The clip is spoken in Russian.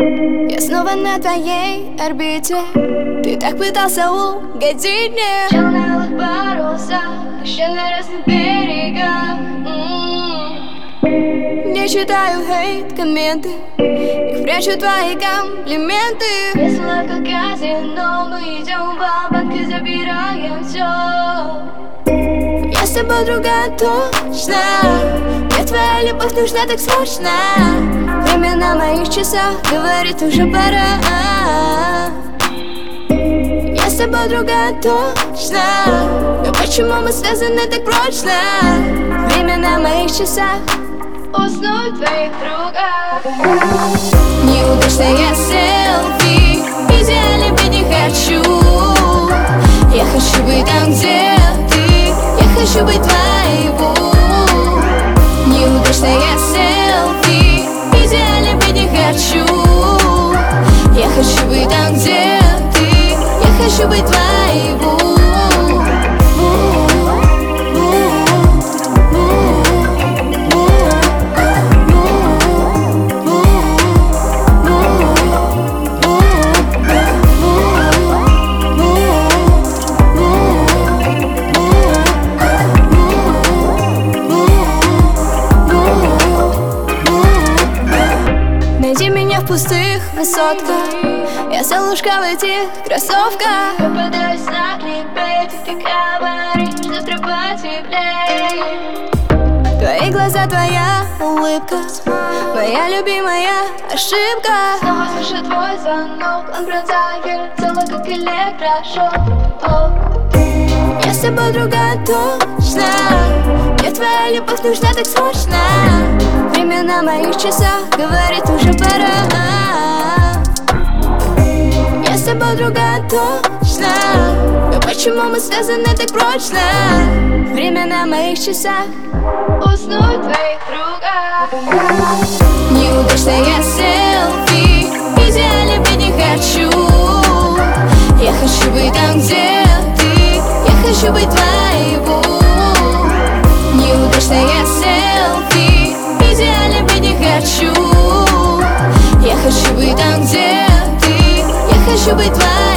Я снова на твоей орбите. Ты так пытался угодить мне. Чел на алых парусах, еще на разных берегах. Не читаю хейт-комменты, их прячу твои комплименты. Весело как казино, мы идем в банк и забираем все. Я с тобой другая точно. Мне твоя любовь нужна так срочно. Время на моих часах говорит уже пора. Я с тобой другая точно. Но почему мы связаны так прочно? Время на моих часах. Уснуть в твоих руках. Неудачная селфи, идеально быть не хочу. Я хочу быть там, где ты. Я хочу быть твоего. Неудачная селфи, идеально быть не хочу. Я хочу быть там, где ты. Я хочу быть твоего. Найди меня в пустых высотках. Я солнышко в этих кроссовках. Попадаюсь на кликбейт, и ты говоришь, что трава теплей. Твои глаза, твоя улыбка, моя любимая ошибка. Снова слышу твой звонок, он пронзает тело, как электрошок. Я с тобой другая точно. Мне твоя любовь нужна так срочно. Время на моих часах говорит уже пора. Я с тобой другая точно. Но почему мы связаны так прочно? Время на моих часах. Уснуть в твоих руках. Неудачная селфи, идеально быть не хочу. Я хочу быть там, где ты. Я хочу быть твоего. Неудачная селфи, идеально быть не хочу. Я хочу быть там, где ты. Я хочу быть твоего.